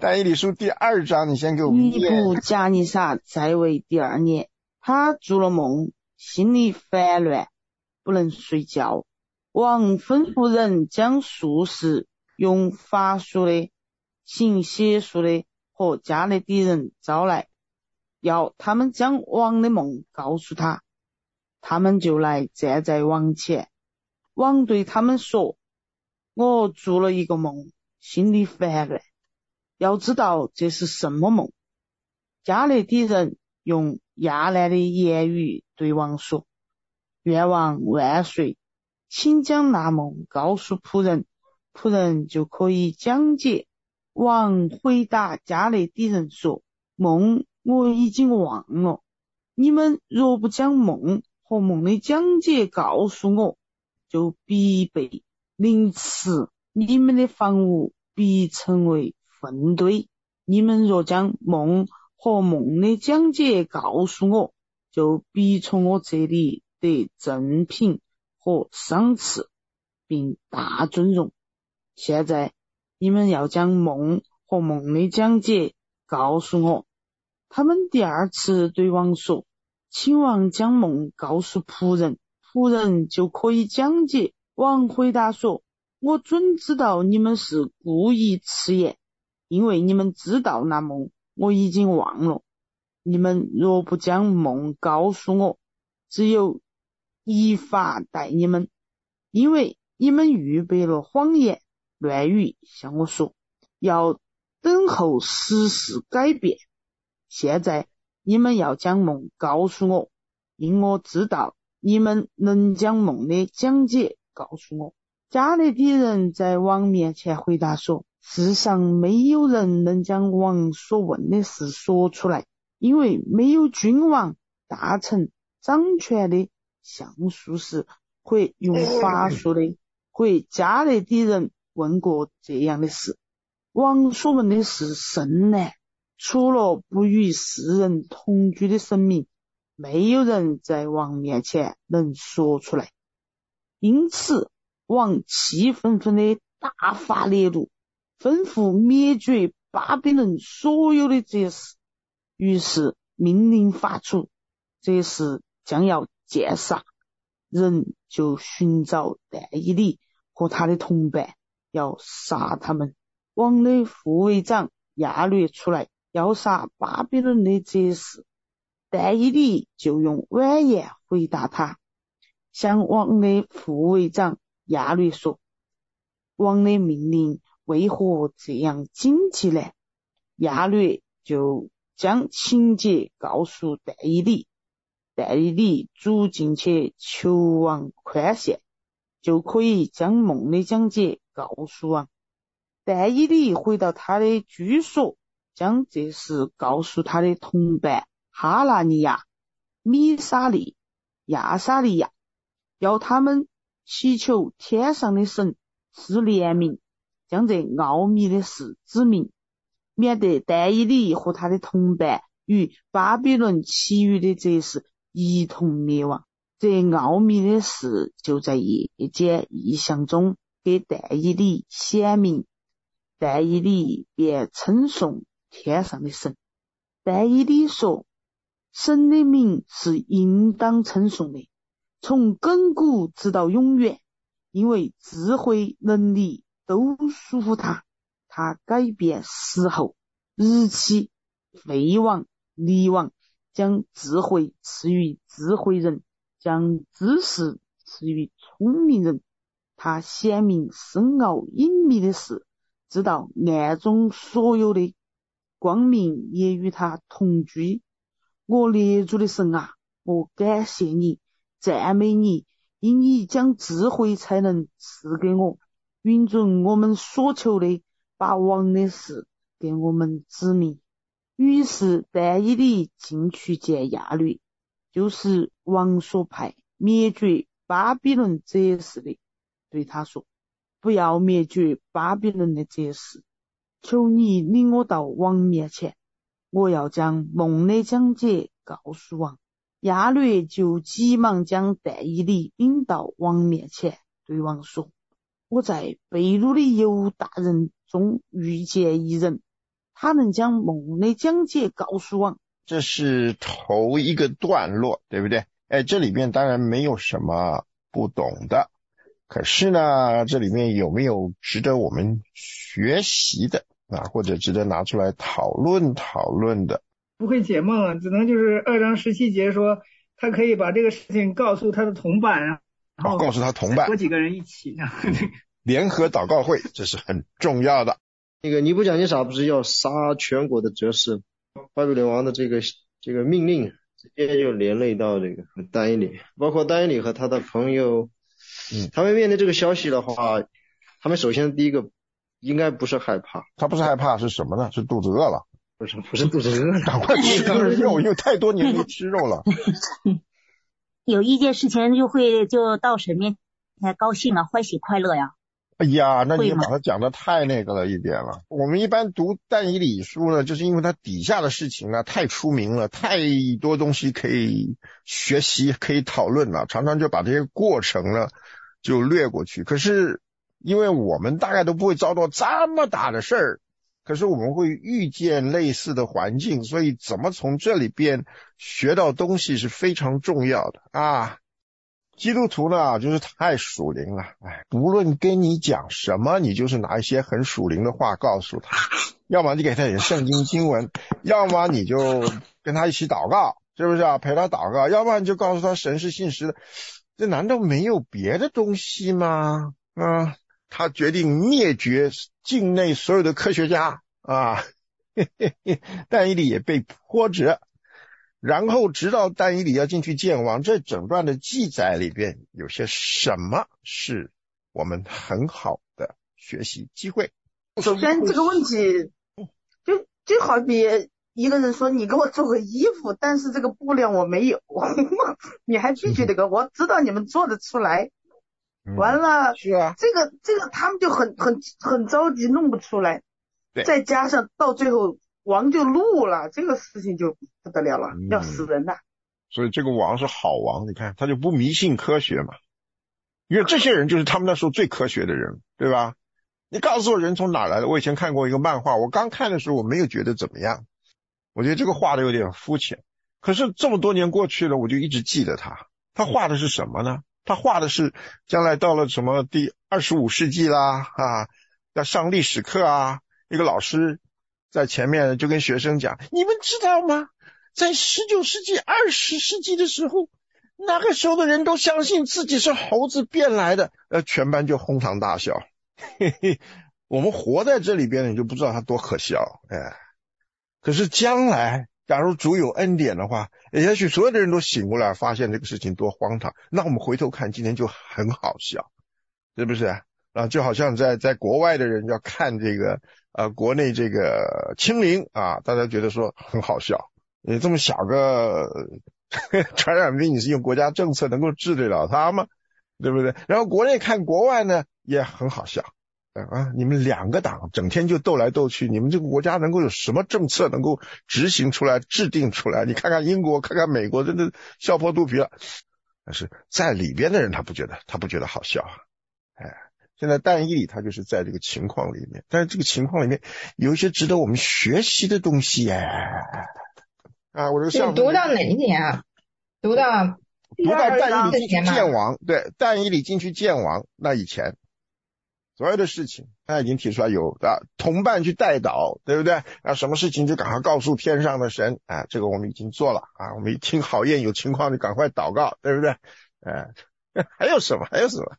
但以理书第2章，你先给我们尼布甲尼撒在位第2年，他做了梦，心里烦乱，不能睡觉。王吩咐人将术士用法术的、行邪术的和加勒底人招来，要他们将王的梦告诉他。他们就来站在王前。王对他们说，我做了一个梦，心里烦乱，要知道这是什么梦。加勒底人用亚兰的言语对王说，愿王万岁，请将那梦告诉仆人，仆人就可以讲解。王回答加勒底人说，梦我已经忘了，你们若不将梦和梦的讲解告诉我，就必被凌迟，你们的房屋必成为粪堆。你们若将梦和梦的讲解告诉我，就必从我这里得赠品和赏赐，并大尊荣。现在你们要将梦和梦的讲解告诉我。他们第2次对王说，请王将梦告诉仆人，仆人就可以讲解。王回答说，我准知道你们是故意迟延，因为你们知道那梦我已经忘了。你们若不将梦告诉我，只有一法待你们，因为你们预备了谎言乱语向我说，要等候时事改变。现在你们要将梦告诉我，因我知道你们能将梦的讲解告诉我。加勒底人在王面前回答说，世上没有人能将王所问的事说出来，因为没有君王、大臣、掌权的、相术士或用法术的或加勒底人问过这样的事。王所问的事甚难，除了不与世人同居的神明，没有人在王面前能说出来。因此王气愤愤的大发烈怒，吩咐灭绝巴比伦所有的这事。于是命令发出，这事将要见杀，人就寻找但以理和他的同伴，要杀他们。王的护卫长亚略出来，要杀巴比伦的这事。但以理就用婉言回答他，向王的护卫长亚略说，王的命令为何这样紧急呢？亚略就将情节告诉但以理，但以理主进去求王宽限，就可以将梦的讲解告诉王。但以理回到他的居所，将这事告诉他的同伴哈拿尼亚、米沙利、亚撒利亚，要他们祈求天上的神施怜悯，将这奥秘的事指明，免得但以理和他的同伴与巴比伦其余的这事一同灭亡。这奥秘的事就在夜间异象中给但以理显明，但以理便称颂天上的神。但以理说，神的名是应当称颂的，从亘古直到永远，因为智慧能力都属乎他。他改变时候、日期、废王、立王，将智慧赐予智慧人，将知识赐予聪明人。他显明深奥隐秘的事，知道暗中所有的光明也与他同居。我列祖的神啊，我感谢你，赞美你，因你将智慧才能赐给我，允准我们所求的，把王的事给我们指明。于是但以理进去见亚略，就是王所派灭绝巴比伦这事的，对他说，不要灭绝巴比伦的这事，求你领我到王面前，我要将梦的讲解告诉王。亚略就急忙将但以理领到王面前，对王说，我在被掳的犹大人中遇见一人， 他能将梦的讲解告诉王。 这是头一个段落，对不对？这里面当然没有什么不懂的，可是呢，这里面有没有值得我们学习的啊，或者值得拿出来讨论的？ 不会解梦，只能就是2章17节说他可以把这个事情告诉他的同伴，然后告诉他同伴， 多几个人一起联合祷告会，这是很重要的。 那个尼布甲尼撒不是要杀全国的哲士，巴比伦王的这个命令直接就连累到这个但以理，包括但以理和他的朋友，他们面对这个消息的话，他们首先第一个应该不是害怕， 他不是害怕是什么呢？是肚子饿了。 不是肚子饿， 赶快吃点肉，因为太多年没吃肉了。 有一件事情就到神面前高兴啊，欢喜快乐呀。 哎呀，那你把它讲的太那个了一点了。我们一般读但以理书呢，就是因为它底下的事情呢太出名了，太多东西可以学习可以讨论了，常常就把这些过程呢就略过去。可是因为我们大概都不会遭到这么大的事儿，可是我们会遇见类似的环境，所以怎么从这里边学到东西是非常重要的啊。基督徒呢就是太属灵了，不论跟你讲什么，你就是拿一些很属灵的话告诉他，要么你给他点圣经经文，要么你就跟他一起祷告，是不是啊？陪他祷告，要不然你就告诉他神是信实的。这难道没有别的东西吗？他决定灭绝境内所有的科学家啊，但以理也被波折。然后直到但以理要进去见王，这整段的记载里边有些什么是我们很好的学习机会？ 首先这个问题就好比一个人说你给我做个衣服，但是这个布料我没有你还拒绝这个，我知道你们做得出来，完了是啊， 这个他们就很着急弄不出来，再加上到最后王就怒了，这个事情就不得了了，要死人了。 所以这个王是好王，你看他就不迷信科学嘛，因为这些人就是他们那时候最科学的人，对吧？你告诉我人从哪来的？我以前看过一个漫画，我刚看的时候我没有觉得怎么样，我觉得这个画的有点肤浅，可是这么多年过去了，我就一直记得他画的是什么呢？他画的是将来到了什么第25世纪啦要上历史课啊，一个老师在前面就跟学生讲，你们知道吗？在19世纪20世纪的时候，那个时候的人都相信自己是猴子变来的，全班就哄堂大笑。我们活在这里边，你就不知道它多可笑。可是将来假如主有恩典的话，也许所有的人都醒过来，发现这个事情多荒唐，那我们回头看今天就很好笑，是不是？就好像在国外的人要看这个国内这个清零啊，大家觉得说很好笑，你这么小个传染病，你是用国家政策能够治得了它吗？对不对？然后国内看国外呢也很好笑你们两个党整天就斗来斗去，你们这个国家能够有什么政策能够执行出来制定出来？你看看英国，看看美国，真的笑破肚皮了。但是在里边的人他不觉得好笑现在但以理他就是在这个情况里面，但是这个情况里面有一些值得我们学习的东西我这个读到哪一点啊？读到但以理进去见王，对，但以理进去见王，那以前所有的事情他已经提出来，有同伴去代祷，对不对？什么事情就赶快告诉天上的神这个我们已经做了我们一听好验有情况就赶快祷告，对不对？还有什么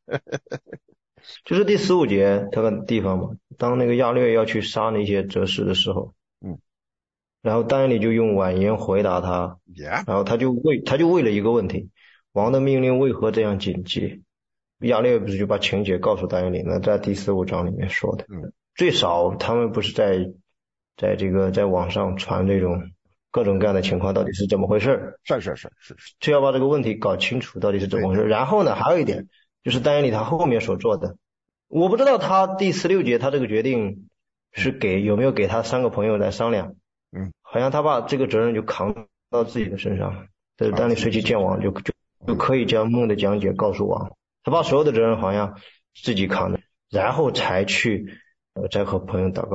就是第15节这个地方嘛，当那个亚略要去杀那些哲士的时候，然后但以理就用婉言回答他，然后他就为了一个问题，王的命令为何这样谨记？亚略不是就把情节告诉但以理，那在第15章里面说的，最少他们不是在网上传这种各种各样的情况到底是怎么回事？ 是， 就要把这个问题搞清楚到底是怎么回事。然后呢，还有一点就是但以理他后面所做的，我不知道他第16节他这个决定是有没有给他3个朋友来商量，好像他把这个责任就扛到自己的身上，但以理随即见王就可以将梦的讲解告诉王，他把所有的责任好像自己扛的，然后才去再和朋友祷告，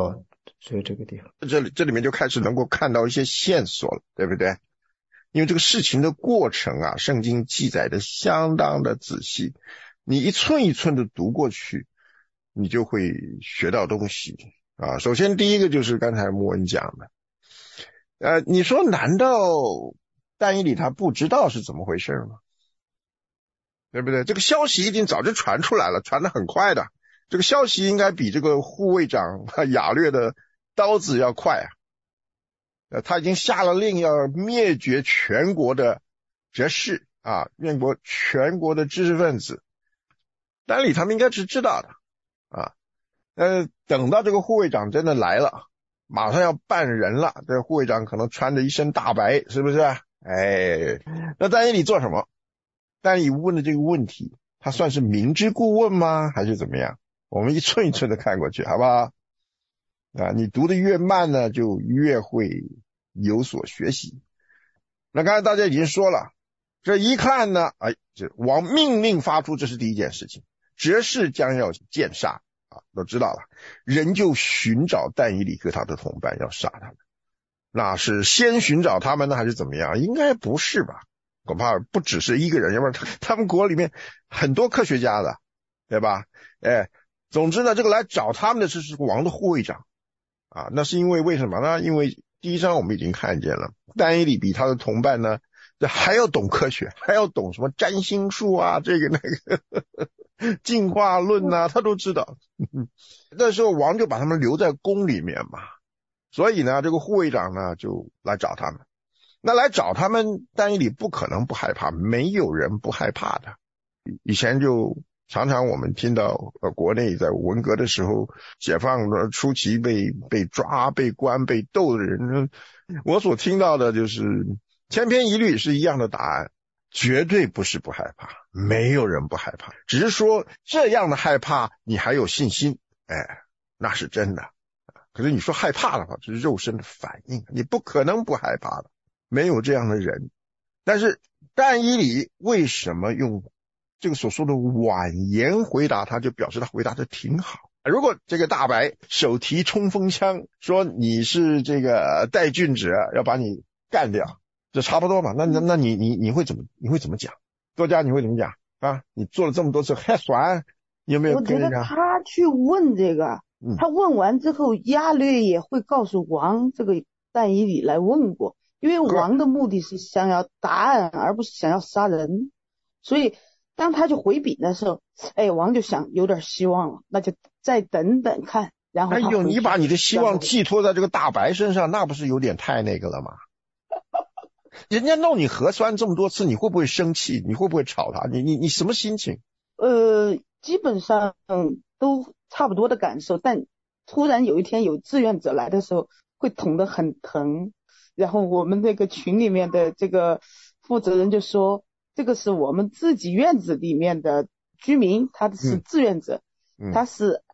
所以这个地方， 这里面就开始能够看到一些线索了，对不对？因为这个事情的过程啊，圣经记载的相当的仔细，你一寸一寸的读过去，你就会学到东西啊。首先第一个就是刚才牧恩讲的，你说难道但以理他不知道是怎么回事吗？对不对？这个消息一定早就传出来了，传得很快的。这个消息应该比这个护卫长亚略的刀子要快啊。他已经下了令要灭绝全国的哲士啊，全国的知识分子。但以理他们应该是知道的啊。等到这个护卫长真的来了，马上要办人了，这个护卫长可能穿着一身大白，是不是？那但以理做什么？但以理问的这个问题，他算是明知故问吗？还是怎么样？我们一寸一寸的看过去，好不好？你读的越慢呢，就越会有所学习。那刚才大家已经说了，这一看呢，这王命令发出，这是第一件事情，哲士将要剑杀啊，都知道了。人就寻找但以理和他的同伴，要杀他们。那是先寻找他们呢，还是怎么样？应该不是吧？恐怕不只是一个人，要不然他们国里面很多科学家的，对吧？总之呢，这个来找他们的是王的护卫长啊。那是因为什么呢？因为第一章我们已经看见了，但以理比他的同伴呢，这还要懂科学，还要懂什么占星术啊，这个那个进化论啊，他都知道。那时候王就把他们留在宫里面嘛，所以呢，这个护卫长呢就来找他们。那来找他们，但以理不可能不害怕，没有人不害怕的。以前就常常我们听到国内在文革的时候，解放的初期被抓、被关、被斗的人，我所听到的就是千篇一律是一样的答案，绝对不是不害怕，没有人不害怕，只是说这样的害怕你还有信心，那是真的。可是你说害怕的话，这是肉身的反应，你不可能不害怕的，没有这样的人。但是但以理为什么用这个所说的婉言回答他，就表示他回答的挺好。如果这个大白手提冲锋枪说你是这个带郡者，要把你干掉，这差不多嘛。那你会怎么讲？作家你会怎么讲啊？你做了这么多次还算，你有没有跟人家？ 我觉得他去问这个，他问完之后，亚略也会告诉王，这个但以理来问过，因为王的目的是想要答案，而不是想要杀人，所以当他去回禀的时候，王就想有点希望了，那就再等等看。然后你把你的希望寄托在这个大白身上，那不是有点太那个了吗？人家弄你核酸这么多次，你会不会生气？你会不会吵他？你什么心情？ 基本上都差不多的感受，但突然有一天有志愿者来的时候，会捅得很疼。然后我们那个群里面的这个负责人就说，这个是我们自己院子里面的居民，他是志愿者，他是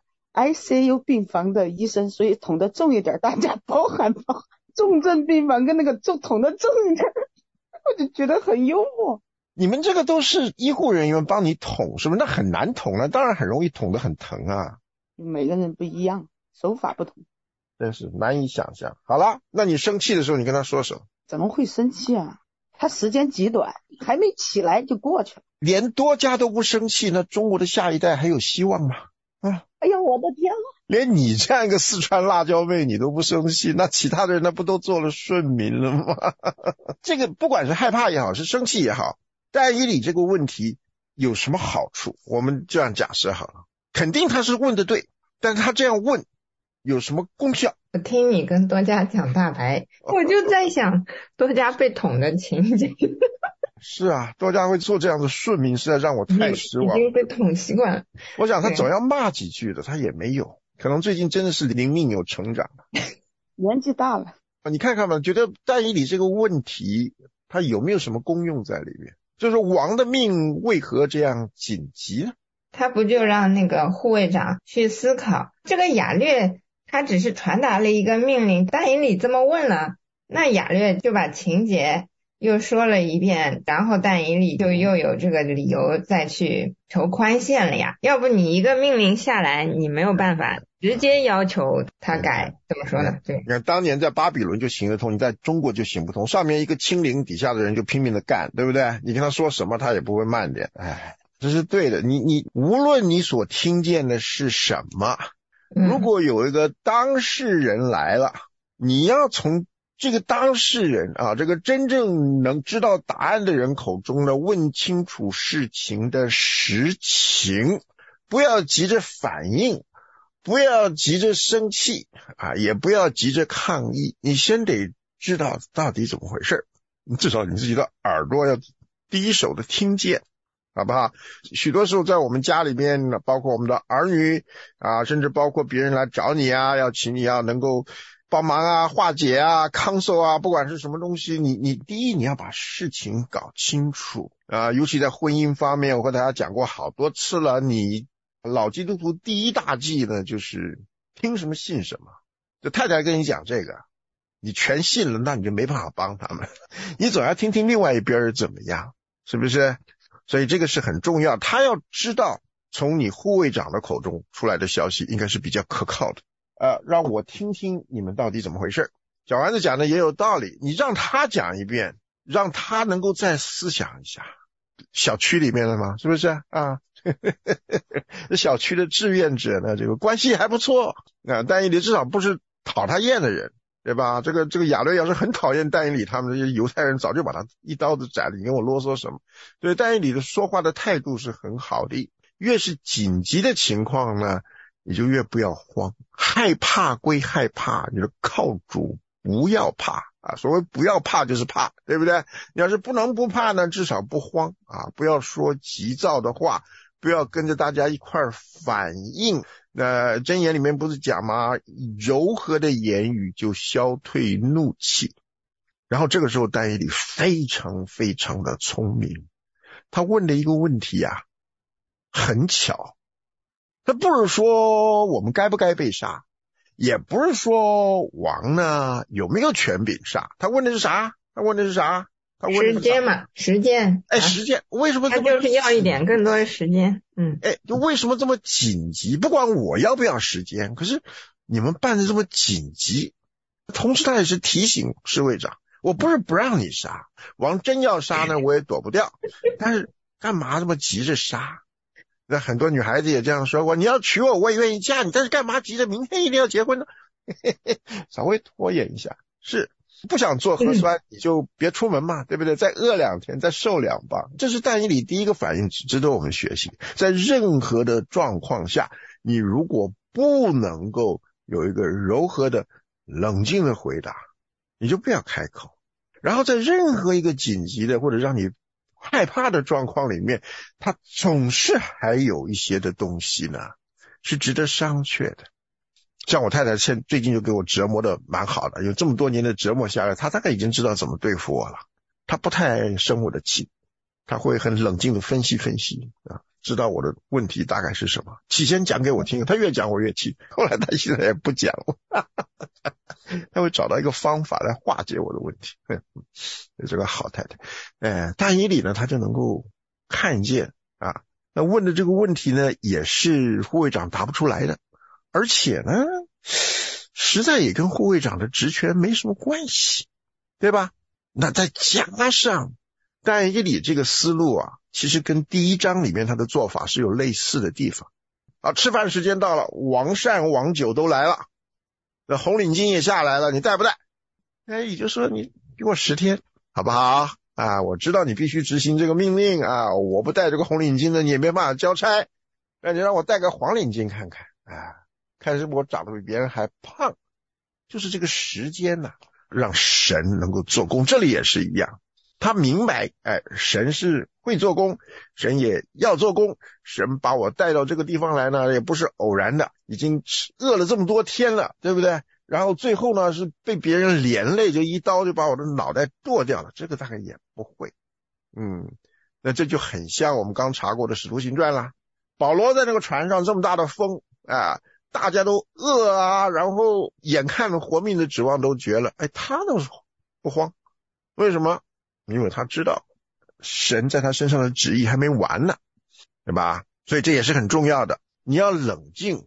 ICU 病房的医生，所以捅得重一点，大家包含重症病房跟那个捅得重一点，我就觉得很幽默。 你们这个都是医护人员帮你捅是不是？那很难捅啊，当然很容易捅得很疼啊。 每个人不一样，手法不同， 真是难以想象。好了，那你生气的时候你跟他说什么？ 怎么会生气啊？他时间极短，还没起来就过去了。 连多家都不生气，那中国的下一代还有希望吗？ 哎呀，我的天啊！ 连你这样一个四川辣椒妹你都不生气，那其他的人那不都做了顺民了吗？这个不管是害怕也好，是生气也好，但以理这个问题有什么好处？我们这样假设好了，肯定他是问的对，但是他这样问有什么功效？ 我听你跟多家讲大白，我就在想多家被捅的情景。 是啊，多家会做这样的顺民，实在让我太失望。 已经被捅习惯了。 我想他总要骂几句的，他也没有，可能最近真的是灵命有成长， 年纪大了。 你看看吧，觉得但以理这个问题，他有没有什么功用在里面？就是王的命为何这样紧急呢？ 他不就让那个护卫长去思考，这个亚略他只是传达了一个命令，但以理这么问了，那亚略就把情节又说了一遍，然后但以理就又有这个理由再去求宽限了呀。要不你一个命令下来，你没有办法直接要求他改，怎么说呢？对， 你看当年在巴比伦就行得通，你在中国就行不通。上面一个清零，底下的人就拼命的干，对不对？你跟他说什么，他也不会慢点。哎，这是对的。你无论你所听见的是什么，如果有一个当事人来了，你要从这个当事人啊，这个真正能知道答案的人口中呢，问清楚事情的实情，不要急着反应，不要急着生气啊，也不要急着抗议，你先得知道到底怎么回事，至少你自己的耳朵要第一手的听见，好不好？许多时候在我们家里面，包括我们的儿女啊，甚至包括别人来找你啊，要请你要能够帮忙啊，化解啊，counsel啊，不管是什么东西，你第一你要把事情搞清楚啊，尤其在婚姻方面，我和大家讲过好多次了，你老基督徒第一大忌呢，就是听什么信什么。就太太跟你讲这个，你全信了，那你就没办法帮他们，你总要听听另外一边怎么样，是不是？所以这个是很重要，他要知道从你护卫长的口中出来的消息应该是比较可靠的。让我听听你们到底怎么回事。小丸子讲的也有道理，你让他讲一遍，让他能够再思想一下。小区里面的嘛，是不是啊？小区的志愿者呢，这个关系还不错啊，但以理至少不是讨他厌的人，对吧？这个亚略要是很讨厌但以理他们这些犹太人，早就把他一刀子斩了，你跟我啰嗦什么？对，但以理的说话的态度是很好的，越是紧急的情况呢，你就越不要慌，害怕归害怕，你就靠主，不要怕啊！所谓不要怕就是怕，对不对？你要是不能不怕呢，至少不慌啊！不要说急躁的话，不要跟着大家一块反应。箴言里面不是讲吗？柔和的言语就消退怒气。然后这个时候但以理非常非常的聪明，他问的一个问题啊，很巧。他不是说我们该不该被杀，也不是说王呢有没有权柄杀，他问的是啥？ 时间嘛，时间。 时间为什么这么？ 他就是要一点更多的时间。 就为什么这么紧急？不管我要不要时间，可是你们办的这么紧急。同时他也是提醒侍卫长，我不是不让你杀，王真要杀呢我也躲不掉，但是干嘛这么急着杀？那很多女孩子也这样说过，你要娶我我也愿意嫁你，但是干嘛急着明天一定要结婚呢？稍微拖延一下，是不想做核酸你就别出门嘛，对不对？再饿2天，再瘦2磅，这是但以理第一个反应，值得我们学习。在任何的状况下，你如果不能够有一个柔和的冷静的回答，你就不要开口。然后在任何一个紧急的或者让你害怕的状况里面，他总是还有一些的东西呢是值得商榷的。像我太太最近就给我折磨的蛮好的，有这么多年的折磨下来，她大概已经知道怎么对付我了。她不太生我的气，她会很冷静的分析啊，知道我的问题大概是什么。起先讲给我听，她越讲我越气，后来她现在也不讲了，她会找到一个方法来化解我的问题。这个好太太。但以理呢，她就能够看见啊，那问的这个问题呢，也是护卫长答不出来的。而且呢，实在也跟护卫长的职权没什么关系，对吧？那再加上但以理这个思路啊，其实跟第1章里面他的做法是有类似的地方啊。吃饭时间到了，王膳王酒都来了，那红领巾也下来了，你带不带？也就是说你给我10天好不好啊？我知道你必须执行这个命令啊，我不带这个红领巾的你也没办法交差，那你让我带个黄领巾看看啊，看是我长得比别人还胖。就是这个时间呢，让神能够做工。这里也是一样，他明白神是会做工，神也要做工，神把我带到这个地方来呢也不是偶然的，已经饿了这么多天了，对不对？然后最后呢是被别人连累，就一刀就把我的脑袋剁掉了，这个大概也不会。那这就很像我们刚查过的使徒行传啦，保罗在那个船上这么大的风啊，大家都饿啊，然后眼看活命的指望都绝了，他倒是不慌。为什么？因为他知道神在他身上的旨意还没完呢，对吧？所以这也是很重要的，你要冷静，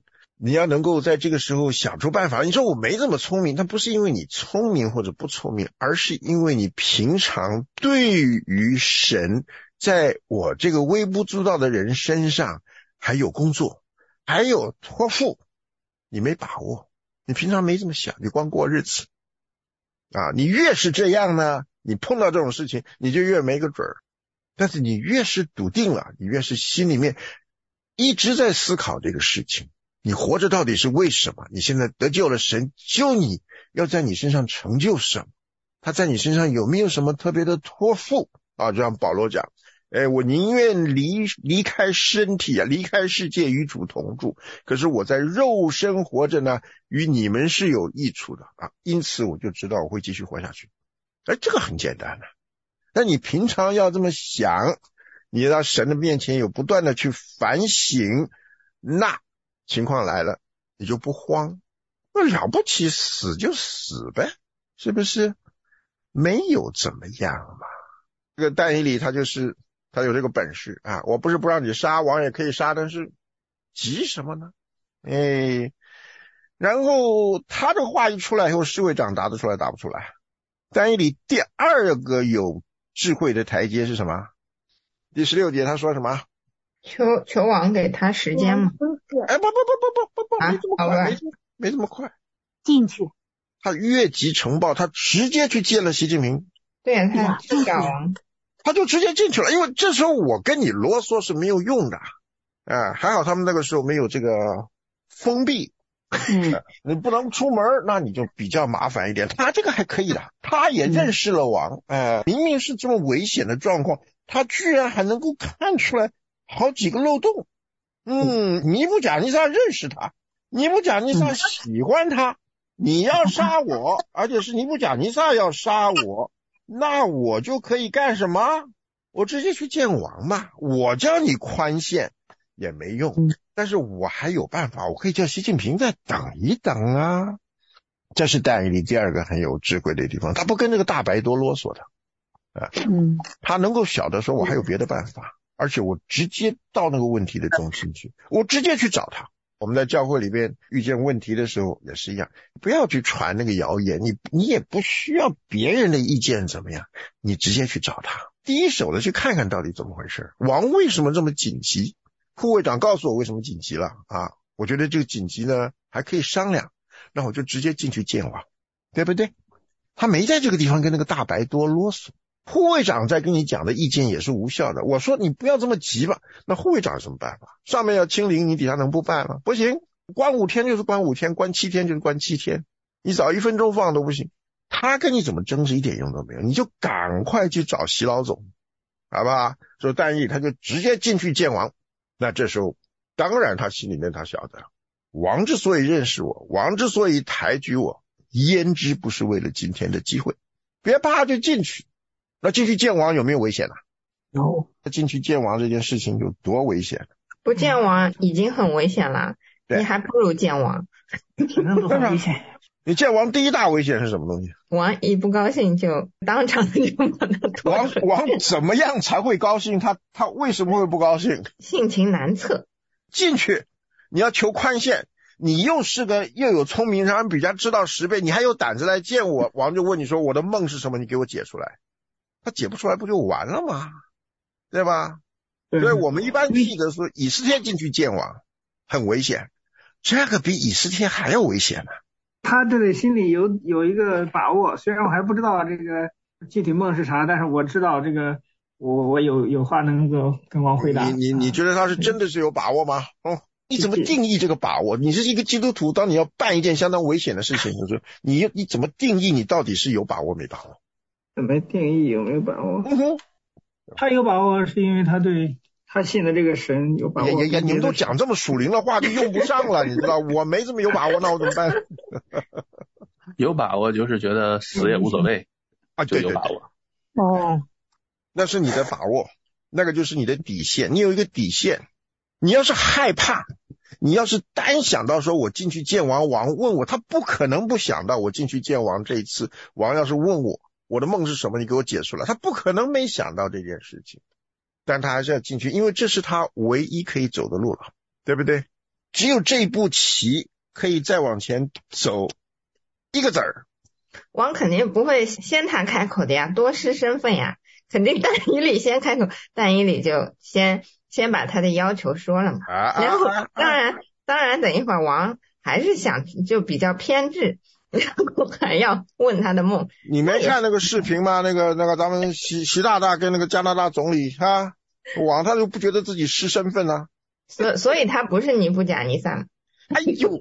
你要能够在这个时候想出办法。你说我没这么聪明，但不是因为你聪明或者不聪明，而是因为你平常对于神在我这个微不足道的人身上还有工作，还有托付，你没把握，你平常没这么想，你光过日子啊。你越是这样呢，你碰到这种事情你就越没个准儿。但是你越是笃定了，你越是心里面一直在思考这个事情，你活着到底是为什么？你现在得救了，神救你要在你身上成就什么？他在你身上有没有什么特别的托付啊？就像保罗讲，我宁愿离开身体啊，离开世界与主同住，可是我在肉身活着呢，与你们是有益处的啊，因此我就知道我会继续活下去。这个很简单的。但你平常要这么想，你到神的面前有不断的去反省，那情况来了你就不慌，那了不起，死就死呗，是不是？没有怎么样嘛。这个但以理他有这个本事啊，我不是不让你杀，王也可以杀，但是急什么呢？然后他这话一出来以后，侍卫长答得出来答不出来。但以理第二个有智慧的台阶是什么？第16节他说什么？ 求王给他时间吗？ 不，没这么快，没这么快。 进去。 他越级呈报，他直接去见了习近平。 对啊，他去找王， 他就直接进去了。因为这时候我跟你啰嗦是没有用的，还好他们那个时候没有这个封闭。你不能出门，那你就比较麻烦一点。他这个还可以的，他也认识了王，明明是这么危险的状况，他居然还能够看出来好几个漏洞。尼布甲尼撒认识他，尼布甲尼撒喜欢他，你要杀我，而且是尼布甲尼撒要杀我，那我就可以干什么？我直接去见王嘛，我叫你宽限也没用，但是我还有办法，我可以叫习近平再等一等啊。这是但以理第二个很有智慧的地方，他不跟这个大白多啰嗦的，他能够晓得说我还有别的办法，而且我直接到那个问题的中心去，我直接去找他。我们在教会里边遇见问题的时候也是一样，不要去传那个谣言，你也不需要别人的意见怎么样，你直接去找他，第一手的去看看到底怎么回事，王为什么这么紧急，护卫长告诉我为什么紧急了啊？我觉得这个紧急呢还可以商量，那我就直接进去见王，对不对？他没在这个地方跟那个大白多啰嗦，护卫长在跟你讲的意见也是无效的。我说你不要这么急吧，那护卫长有什么办法？上面要清零，你底下能不办吗？不行，关5天就是关5天，关7天就是关7天，你早1分钟放都不行。他跟你怎么争是一点用都没有，你就赶快去找习老总，好吧？所以但以理他就直接进去见王。那这时候当然他心里面他晓得，王之所以认识我，王之所以抬举我，焉知不是为了今天的机会？别怕，就进去。那进去见王有没有危险啊？ 有。 进去见王这件事情有多危险？ 不见王已经很危险了，你还不如见王。 都很危险。 你见王第一大危险是什么东西？ 王一不高兴就当场就把他拖出去。 王怎么样才会高兴？他为什么会不高兴？ 性情难测。 进去你要求宽限，你又有聪明，让人比较知道10倍，你还有胆子来见我，王就问你说我的梦是什么，你给我解出来。他解不出来不就完了吗？对吧？所以我们一般记得说以斯帖进去见王很危险，这个比以斯帖还要危险呢。 他这里心里有一个把握，虽然我还不知道这个具体梦是啥，但是我知道这个我有话能够跟王回答。 你觉得他是真的是有把握吗？你怎么定义这个把握？你是一个基督徒，当你要办一件相当危险的事情，就是你怎么定义你到底是有把握没把握？ 怎么定义有没有把握？他有把握是因为他对他信的这个神有把握。 你们都讲这么属灵的话就用不上了，你知道我没这么有把握，那我怎么办？ 有把握就是觉得死也无所谓啊，就有把握。 哦， 那是你的把握，那个就是你的底线，你有一个底线。你要是害怕，你要是单想到说我进去见王，王问我，他不可能不想到我进去见王这一次，王要是问我的梦是什么，你给我解出来，他不可能没想到这件事情，但他还是要进去，因为这是他唯一可以走的路了，对不对？ 只有这步棋可以再往前走一个子儿。 王肯定不会先他开口的呀，多失身份呀，肯定但以理先开口，但以理就先把他的要求说了嘛。然后当然等一会儿王还是想就比较偏执，然后还要问他的梦。 你没看那个视频吗？那个咱们习大大跟那个加拿大总理啊，王他就不觉得自己失身份啊。 所以他不是尼布甲尼撒吗？ 哎呦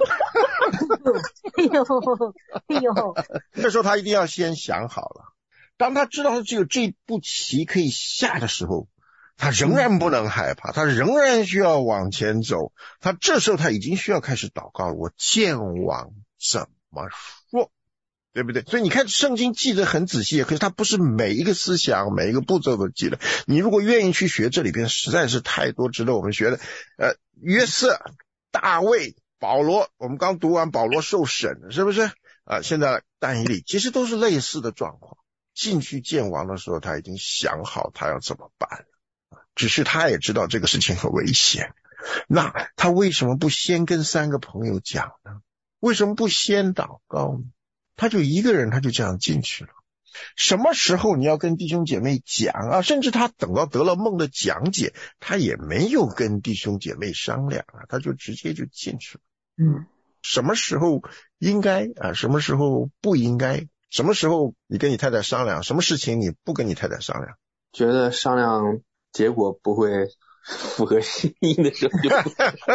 这时候他一定要先想好了，当他知道他只有这步棋可以下的时候，他仍然不能害怕，他仍然需要往前走，他这时候他已经需要开始祷告了，我见王怎么说，对不对？所以你看圣经记得很仔细，可是他不是每一个思想每一个步骤都记得，你如果愿意去学，这里边实在是太多值得我们学的。约瑟、大卫、保罗，我们刚读完保罗受审，是不是现在但以理其实都是类似的状况，进去见王的时候他已经想好他要怎么办了，只是他也知道这个事情很危险，那他为什么不先跟3个朋友讲呢？为什么不先祷告呢？他就一个人他就这样进去了。什么时候你要跟弟兄姐妹讲啊？甚至他等到得了梦的讲解，他也没有跟弟兄姐妹商量啊，他就直接就进去了。什么时候应该什么时候不应该？什么时候你跟你太太商量？什么事情你不跟你太太商量？ 觉得商量结果不会符合心意的时候就不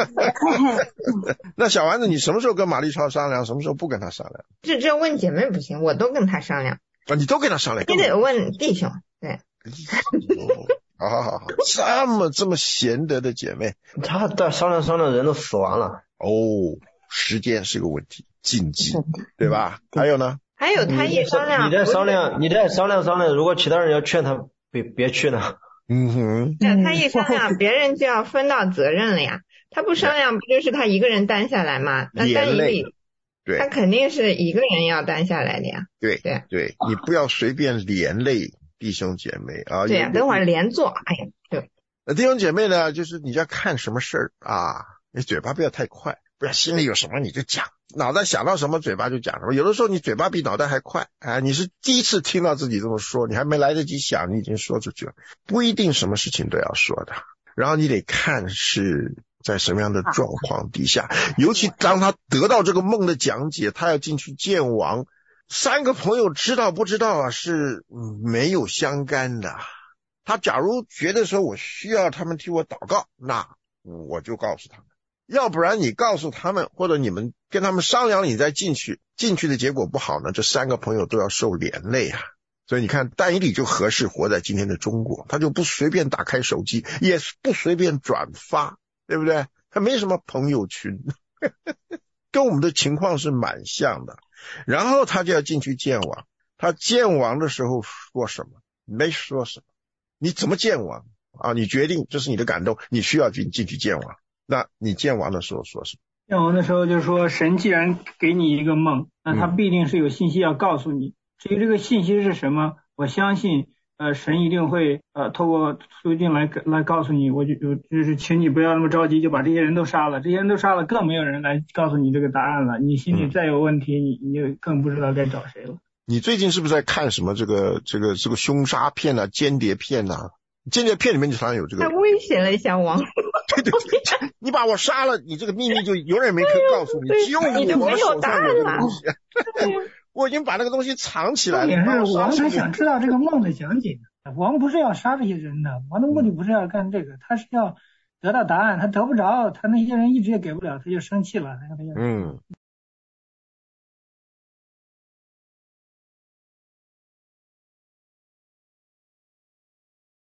那小丸子，你什么时候跟玛丽超商量？什么时候不跟他商量？ 这问姐妹不行，我都跟他商量。 你都跟他商量？ 你得问弟兄，对。 好，这么贤德的姐妹， 他商量人都死完了。 时间是个问题，禁忌，对吧？还有呢？ 还有他一商量， 你再商量，如果其他人要劝他别去呢？ 他一商量，别人就要分到责任了呀。他不商量，不就是他一个人担下来吗？那但以理他肯定是一个人要担下来的呀。 对，你不要随便连累弟兄姐妹啊。 对呀，等会儿连坐，哎呀，对。 弟兄姐妹呢，就是你要看什么事儿啊，你嘴巴不要太快，不要心里有什么你就讲，脑袋想到什么嘴巴就讲什么。有的时候你嘴巴比脑袋还快你是第一次听到自己这么说，你还没来得及想，你已经说出去了。不一定什么事情都要说的，然后你得看是在什么样的状况底下，尤其当他得到这个梦的讲解，他要进去见王，3个朋友知道不知道是没有相干的。他假如觉得说我需要他们替我祷告，那我就告诉他们，要不然你告诉他们，或者你们跟他们商量，你再进去的结果不好呢，这3个朋友都要受连累啊。所以你看但以理就合适活在今天的中国，他就不随便打开手机，也不随便转发，对不对？他没什么朋友群跟我们的情况是蛮像的。然后他就要进去见王，他见王的时候说什么？没说什么。你怎么见王你决定，这是你的感动，你需要进去见王。那你见王的时候说什么？ 见王的时候就说，神既然给你一个梦，那他必定是有信息要告诉你。至于这个信息是什么，我相信神一定会透过书信来告诉你。我就是请你不要那么着急就把这些人都杀了，这些人都杀了，更没有人来告诉你这个答案了。你心里再有问题，你就更不知道该找谁了。 你最近是不是在看什么这个凶杀片间谍片间谍片里面就常常有这个。 他威胁了一下王。 对，你把我杀了，你这个秘密就永远没可以告诉你，只有你就没有答案了。 我已经把那个东西藏起来了。 也是王他想知道这个梦的讲解，王不是要杀这些人的，王的目的不是要干这个，他是要得到答案，他得不着，他那些人一直也给不了，他就生气了。